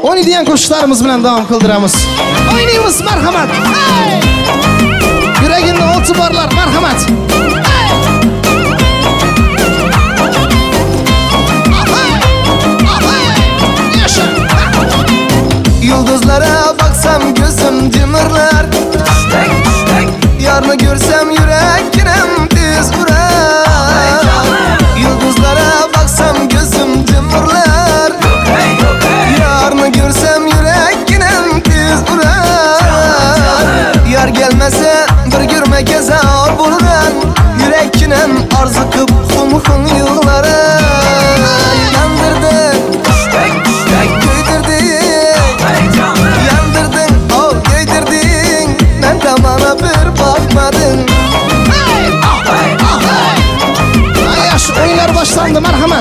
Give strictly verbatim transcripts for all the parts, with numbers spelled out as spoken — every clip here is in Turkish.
Oynaydigan qo'shiqlarimiz bilan davom qildiramiz. Oynaymiz, marhamat. Hey! Yuragingda o'ti borlar, marhamat. Yulduzlara baksam gözüm cimırlar. Yarını görsem yüreğim tez vurar. Yulduzlara baksam gözüm cimırlar. Yarını görsem yüreğim tez vurar. Yar gelmese bir görmeke zor bulunan. Yüreğim arzu kıp hum hum yıllara. Yandırdın, göydürdün, yandırdın, oh göydürdün. Ben tamama bir bakmadın. Ay yaş, oyunlar başlandı, marhamat.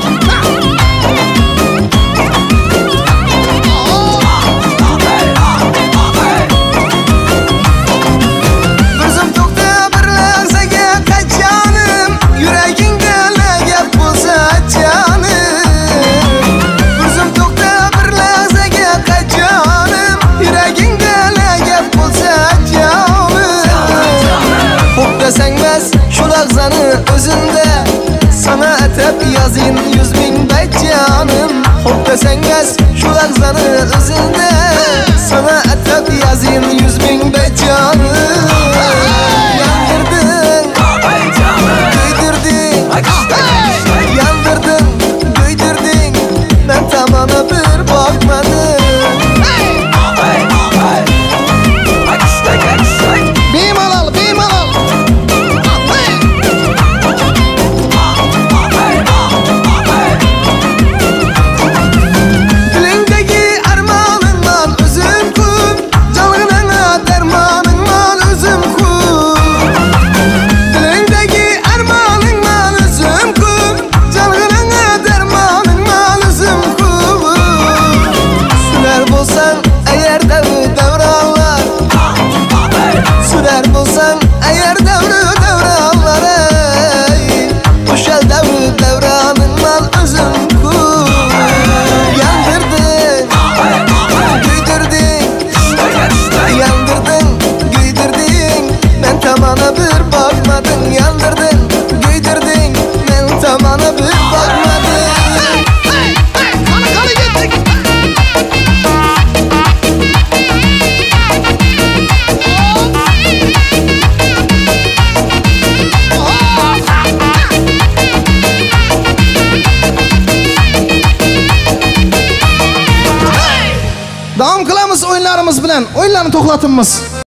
Gözüm tokta bir lahzaga kaçanım. Yüreğinde ne gap bulsa canım. Gözüm tokta bir lahzaga kaçanım. Yüreğinde ne gap bulsa canım. Hop desengmez şu lahzanı özünde. Sana etep yazayım yüz bin beyt canım. Hop desengmez şu lahzanı özünde. Sana etep yazayım yüz bin beyt canım. Yandırdın, göydürdün, yandırdın, göydürdün. Ben tamama bir bakmadım. Bemalol, bemalol. Dilindeki armağanın mal özüm kum. Canına dermanın mal özüm kum. Dilindeki armağanın mal özüm kum. Canına dermanın mal özüm kum. Sürer bulsan eğer devri devranlar. Sürer bulsan eğer devri devranlar. Ey, Uşal devri devranın mal özüm kum. Yandırdın, güydürdün, yandırdın, güydürdün. Ben tamana bir bakmadım. Yandırdın, güydürdün. Ben tamana bir bakmadım. Kanı kanı gittik. Davom qilamiz o'yinlarimiz bilan. O'yinlarni to'xtatamiz.